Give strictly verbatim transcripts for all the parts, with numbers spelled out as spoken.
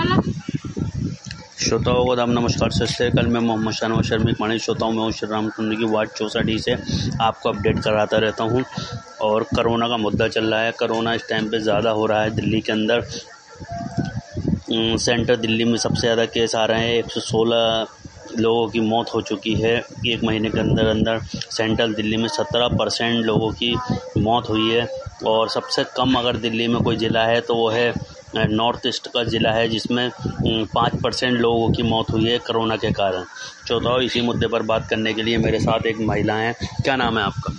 श्रोताओं को दाम नमस्कार। सत श्री अकाल। मैं मोहम्मद शाहनवाज शर्मा पानी श्रोताओं में श्री रामकुंड की वार्ड चौसठ से आपको अपडेट कराता रहता हूं। और कोरोना का मुद्दा चल रहा है। कोरोना इस टाइम पे ज़्यादा हो रहा है दिल्ली के अंदर। सेंटर दिल्ली में सबसे ज़्यादा केस आ रहे हैं। एक सौ सोलह लोगों की मौत हो चुकी है एक महीने के अंदर अंदर। सेंट्रल दिल्ली में सत्रह परसेंट लोगों की मौत हुई है। और सबसे कम अगर दिल्ली में कोई ज़िला है तो वो है नॉर्थ ईस्ट का ज़िला है, जिसमें पाँच परसेंट लोगों की मौत हुई है कोरोना के कारण। चौथा, इसी मुद्दे पर बात करने के लिए मेरे साथ एक महिला है। क्या नाम है आपका?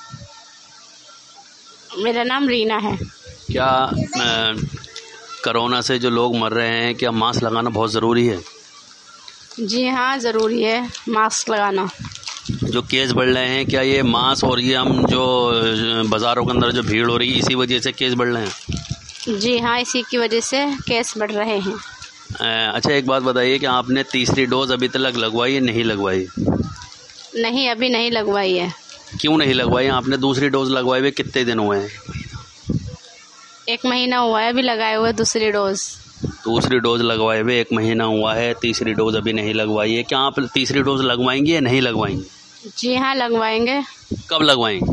मेरा नाम रीना है। क्या कोरोना से जो लोग मर रहे हैं, क्या मास्क लगाना बहुत ज़रूरी है? जी हाँ, ज़रूरी है मास्क लगाना। जो केस बढ़ रहे हैं, क्या ये मास्क और ये हम जो बाज़ारों के अंदर जो भीड़ हो रही है, इसी वजह से केस बढ़ रहे हैं? जी हाँ, इसी की वजह से केस बढ़ रहे हैं। अच्छा, एक बात बताइए कि आपने तीसरी डोज अभी तक लगवाई है नहीं लगवाई? नहीं, अभी नहीं लगवाई है। क्यों नहीं लगवाई? आपने दूसरी डोज लगवाए हुए कितने दिन हुए हैं? एक महीना हुआ है अभी लगाए हुए दूसरी डोज। दूसरी डोज लगवाए हुए एक महीना हुआ है, तीसरी डोज अभी नहीं लगवाई है। क्या आप तीसरी डोज लगवाएंगे या नहीं लगवाएंगे? जी हाँ, लगवाएंगे। कब लगवाएंगे?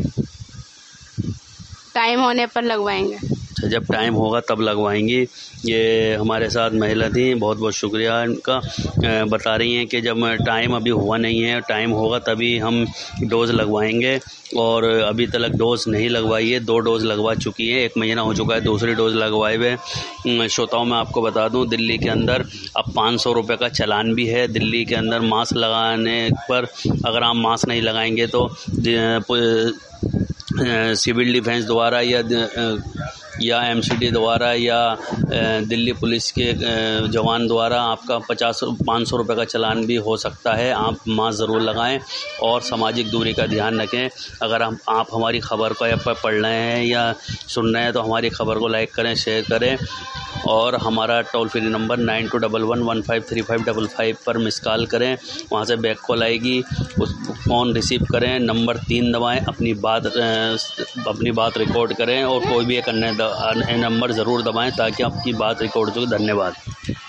टाइम होने पर लगवाएंगे। जब टाइम होगा तब लगवाएंगी। ये हमारे साथ महिला थी, बहुत बहुत शुक्रिया इनका। बता रही हैं कि जब टाइम अभी हुआ नहीं है, टाइम होगा तभी हम डोज़ लगवाएंगे। और अभी तक डोज़ नहीं लगवाई है, दो डोज़ लगवा चुकी है, एक महीना हो चुका है दूसरी डोज़ लगवाए हुए। श्रोताओं मैं आपको बता दूं, दिल्ली के अंदर अब पाँच सौ रुपये का चालान भी है। दिल्ली के अंदर मास्क लगाने पर अगर आप मास्क नहीं लगाएंगे तो सिविल डिफेंस द्वारा या या एमसीडी द्वारा या दिल्ली पुलिस के जवान द्वारा आपका पचास पाँच सौ रुपये का चालान भी हो सकता है। आप मास्क ज़रूर लगाएं और सामाजिक दूरी का ध्यान रखें। अगर हम आप हमारी ख़बर को या पढ़ रहे हैं या सुन रहे हैं तो हमारी ख़बर को लाइक करें, शेयर करें। और हमारा toll free number nine two double one one five three five double five पर मिस कॉल करें। वहाँ से बैक कॉल आएगी, उस फ़ोन रिसीव करें, नंबर तीन दबाएं, अपनी बात अपनी बात रिकॉर्ड करें और कोई भी एक अन्य नंबर ज़रूर दबाएं ताकि आपकी बात रिकॉर्ड हो। धन्यवाद।